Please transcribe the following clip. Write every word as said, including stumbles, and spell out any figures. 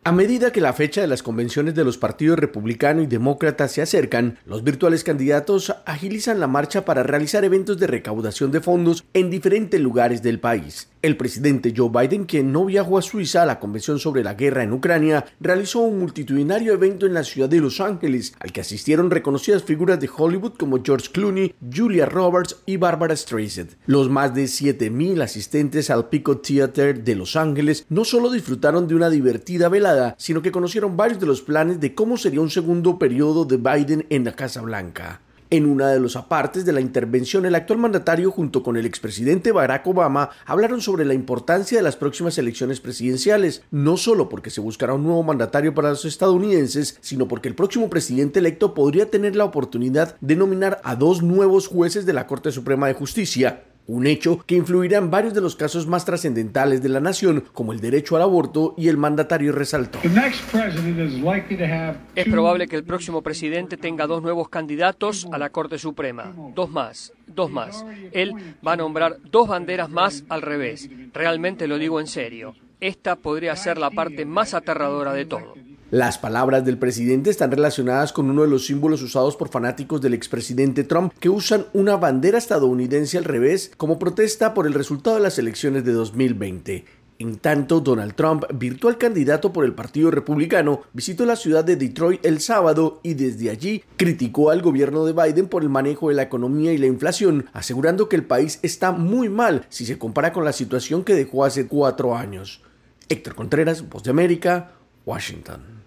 A medida que la fecha de las convenciones de los partidos republicano y demócrata se acercan, los virtuales candidatos agilizan la marcha para realizar eventos de recaudación de fondos en diferentes lugares del país. El presidente Joe Biden, quien no viajó a Suiza a la convención sobre la guerra en Ucrania, realizó un multitudinario evento en la ciudad de Los Ángeles, al que asistieron reconocidas figuras de Hollywood como George Clooney, Julia Roberts y Barbara Streisand. Los más de siete mil asistentes al Pico Theater de Los Ángeles no solo disfrutaron de una divertida velada, sino que conocieron varios de los planes de cómo sería un segundo periodo de Biden en la Casa Blanca. En una de los apartes de la intervención, el actual mandatario junto con el expresidente Barack Obama hablaron sobre la importancia de las próximas elecciones presidenciales, no solo porque se buscará un nuevo mandatario para los estadounidenses, sino porque el próximo presidente electo podría tener la oportunidad de nominar a dos nuevos jueces de la Corte Suprema de Justicia. Un hecho que influirá en varios de los casos más trascendentales de la nación, como el derecho al aborto, y el mandatario resaltó. Es probable que el próximo presidente tenga dos nuevos candidatos a la Corte Suprema. Dos más, dos más. Él va a nombrar dos banderas más al revés. Realmente lo digo en serio. Esta podría ser la parte más aterradora de todo. Las palabras del presidente están relacionadas con uno de los símbolos usados por fanáticos del expresidente Trump, que usan una bandera estadounidense al revés como protesta por el resultado de las elecciones de dos mil veinte. En tanto, Donald Trump, virtual candidato por el Partido Republicano, visitó la ciudad de Detroit el sábado y desde allí criticó al gobierno de Biden por el manejo de la economía y la inflación, asegurando que el país está muy mal si se compara con la situación que dejó hace cuatro años. Héctor Contreras, Voz de América, Washington.